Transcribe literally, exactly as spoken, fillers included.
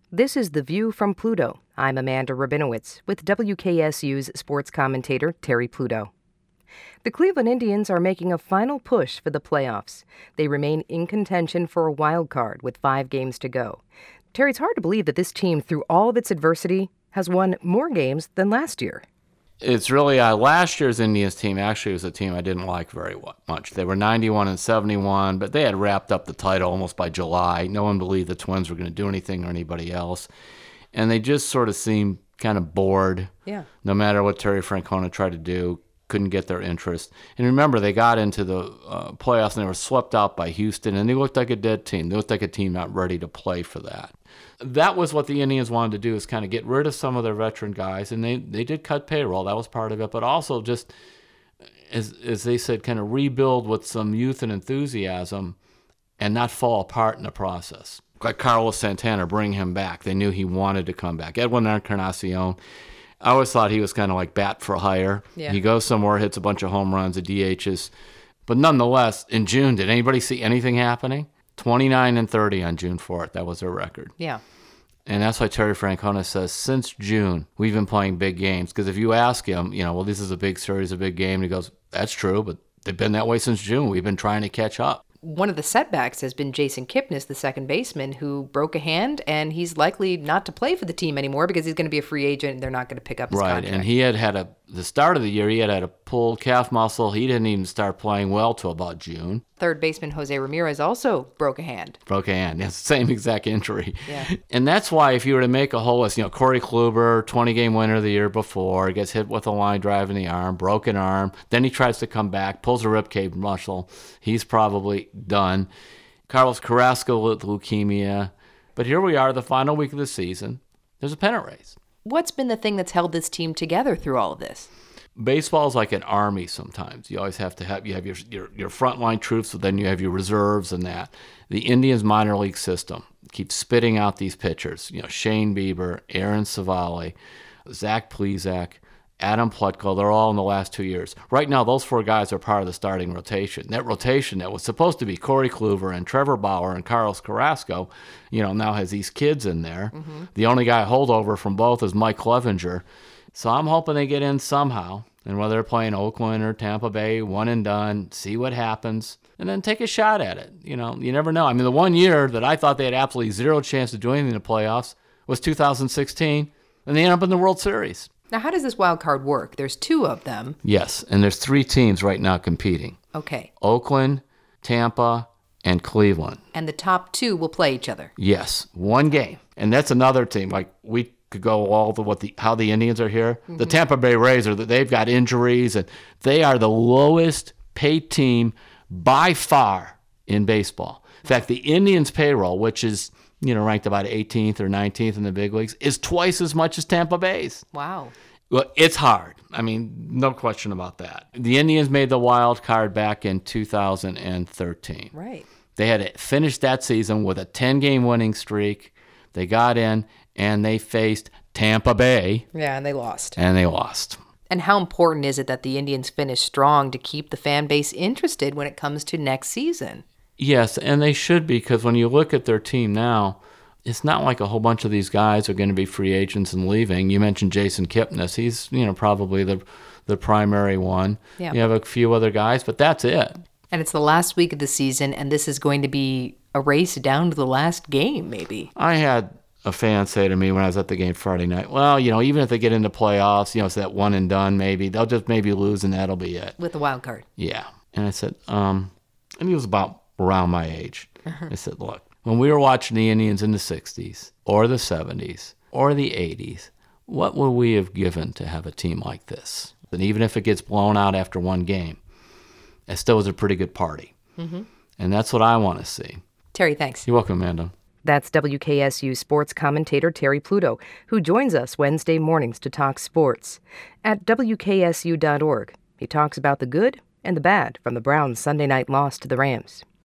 This is The View from Pluto. I'm Amanda Rabinowitz with W K S U's sports commentator Terry Pluto. The Cleveland Indians are making a final push for the playoffs. They remain in contention for a wild card with five games to go. Terry, it's hard to believe that this team, through all of its adversity, has won more games than last year. It's really, uh, last year's Indians team actually was a team I didn't like very much. They were ninety-one and seventy-one, but they had wrapped up the title almost by July. No one believed the Twins were going to do anything or anybody else. And they just sort of seemed kind of bored. Yeah. No matter what Terry Francona tried to do, couldn't get their interest. And remember, they got into the uh, playoffs and they were swept out by Houston, and they looked like a dead team. They looked like a team not ready to play for that. That was what the Indians wanted to do, is kind of get rid of some of their veteran guys, and they, they did cut payroll. That was part of it, but also just, as as they said, kind of rebuild with some youth and enthusiasm and not fall apart in the process. Like Carlos Santana, bring him back. They knew he wanted to come back. Edwin Encarnacion, I always thought he was kind of like bat for hire. Yeah. He goes somewhere, hits a bunch of home runs, a D Hs. But nonetheless, in June, did anybody see anything happening? twenty-nine and thirty on June fourth. That was their record. Yeah. And that's why Terry Francona says, since June, we've been playing big games. Because if you ask him, you know, well, this is a big series, a big game, and he goes, that's true, but they've been that way since June. We've been trying to catch up. One of the setbacks has been Jason Kipnis, the second baseman, who broke a hand, and he's likely not to play for the team anymore because he's going to be a free agent and they're not going to pick up his right, contract. And he had had a, the start of the year, he had had a pulled calf muscle. He didn't even start playing well till about June. Third baseman Jose Ramirez also broke a hand. Broke a hand. It's the same exact injury. Yeah. And that's why if you were to make a whole list, you know, Corey Kluber, twenty-game winner the year before, gets hit with a line drive in the arm, broken arm. Then he tries to come back, pulls a ribcage muscle. He's probably done. Carlos Carrasco with leukemia. But here we are, the final week of the season. There's a pennant race. What's been the thing that's held this team together through all of this? Baseball is like an army sometimes. You always have to have, you have your, your, your frontline troops, but then you have your reserves and that. The Indians minor league system keeps spitting out these pitchers. You know, Shane Bieber, Aaron Savali, Zach Plesac, Adam Plutko, they're all in the last two years. Right now, those four guys are part of the starting rotation. That rotation that was supposed to be Corey Kluber and Trevor Bauer and Carlos Carrasco, you know, now has these kids in there. Mm-hmm. The only guy holdover from both is Mike Clevenger. So I'm hoping they get in somehow. And whether they're playing Oakland or Tampa Bay, one and done, see what happens, and then take a shot at it. You know, you never know. I mean, the one year that I thought they had absolutely zero chance of doing anything in the playoffs was two thousand sixteen, and they end up in the World Series. Now, how does this wild card work? There's two of them. Yes, and there's three teams right now competing. Okay. Oakland, Tampa, and Cleveland. And the top two will play each other. Yes, one game. And that's another team. Like, we could go all the what the how the Indians are here. Mm-hmm. The Tampa Bay Rays, are they've got injuries, and they are the lowest paid team by far in baseball. In fact, the Indians' payroll, which is, you know, ranked about eighteenth or nineteenth in the big leagues, is twice as much as Tampa Bay's. Wow. Well, it's hard. I mean, no question about that. The Indians made the wild card back in two thousand thirteen. Right. They had finished that season with a ten-game winning streak. They got in, and they faced Tampa Bay. Yeah, and they lost. And they lost. And how important is it that the Indians finish strong to keep the fan base interested when it comes to next season? Yes, and they should be, because when you look at their team now, it's not like a whole bunch of these guys are going to be free agents and leaving. You mentioned Jason Kipnis. He's, you know, probably the the primary one. Yeah. You have a few other guys, but that's it. And it's the last week of the season, and this is going to be a race down to the last game, maybe. I had a fan say to me when I was at the game Friday night, well, you know, even if they get into playoffs, you know, it's that one and done maybe. They'll just maybe lose, and that'll be it. With the wild card. Yeah. And I said, um, and he was about around my age. Uh-huh. I said, look, when we were watching the Indians in the sixties or the seventies or the eighties, what would we have given to have a team like this? And even if it gets blown out after one game, it still was a pretty good party. Mm-hmm. And that's what I want to see. Terry, thanks. You're welcome, Amanda. That's W K S U sports commentator Terry Pluto, who joins us Wednesday mornings to talk sports. At W K S U dot org, he talks about the good and the bad from the Browns' Sunday night loss to the Rams.